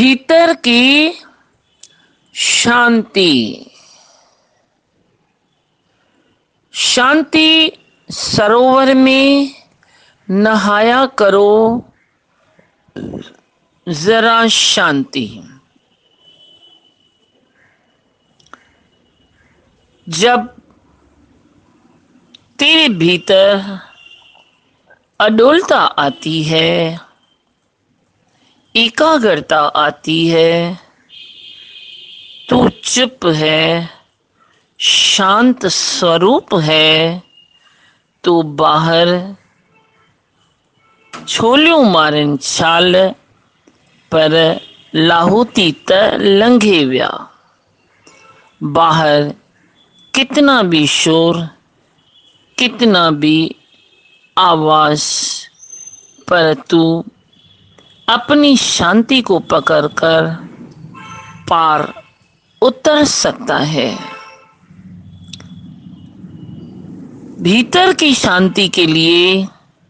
भीतर की शांति। शांति सरोवर में नहाया करो, जरा शांति। जब तेरे भीतर अडोलता आती है, एकाग्रता आती है, तू चुप है, शांत स्वरूप है, तो बाहर छोलियों मारन छाल पर लाहुती त लंघे व्या। बाहर कितना भी शोर, कितना भी आवाज, पर तू अपनी शांति को पकड़कर पार उतर सकता है। भीतर की शांति के लिए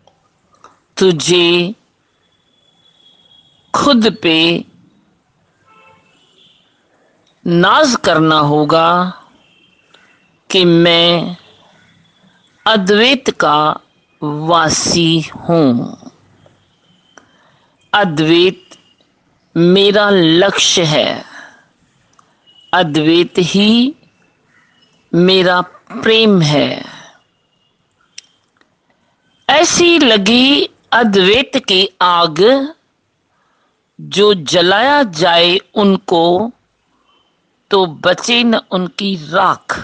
तुझे खुद पे नाज करना होगा कि मैं अद्वैत का वासी हूं। अद्वैत मेरा लक्ष्य है, अद्वैत ही मेरा प्रेम है। ऐसी लगी अद्वैत की आग, जो जलाया जाए उनको तो बचे न उनकी राख।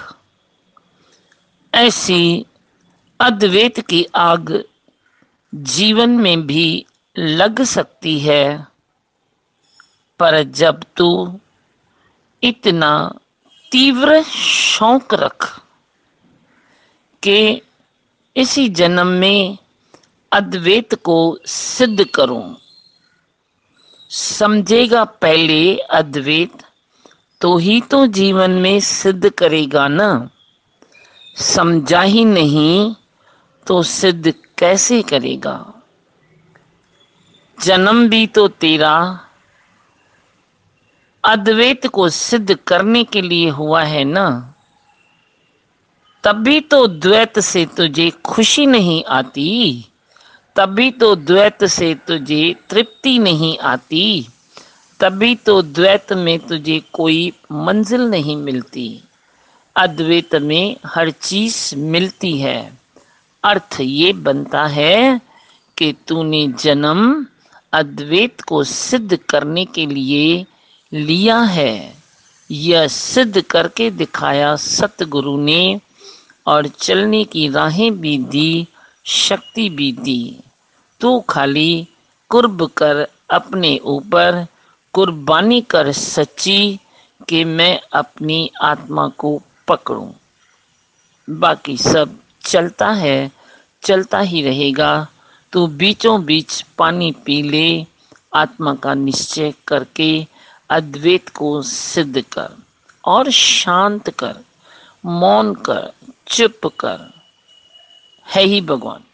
ऐसी अद्वैत की आग जीवन में भी लग सकती है, पर जब तू इतना तीव्र शौक रख कि इसी जन्म में अद्वैत को सिद्ध करूं, समझेगा पहले अद्वैत तो ही तो जीवन में सिद्ध करेगा ना। समझा ही नहीं तो सिद्ध कैसे करेगा। जन्म भी तो तेरा अद्वैत को सिद्ध करने के लिए हुआ है ना। तभी तो द्वैत से तुझे खुशी नहीं आती, तभी तो द्वैत से तुझे तृप्ति नहीं आती, तभी तो द्वैत में तुझे कोई मंजिल नहीं मिलती। अद्वैत में हर चीज मिलती है। अर्थ ये बनता है कि तूने जन्म अद्वैत को सिद्ध करने के लिए लिया है। यह सिद्ध करके दिखाया सतगुरु ने, और चलने की राहें भी दी, शक्ति भी दी। तू खाली कुर्ब कर अपने ऊपर, कुर्बानी कर सच्ची कि मैं अपनी आत्मा को पकड़ूं। बाकी सब चलता है, चलता ही रहेगा। तू बीचों बीच पानी पी ले, आत्मा का निश्चय करके अद्वैत को सिद्ध कर और शांत कर, मौन कर, चुप कर। है ही भगवान।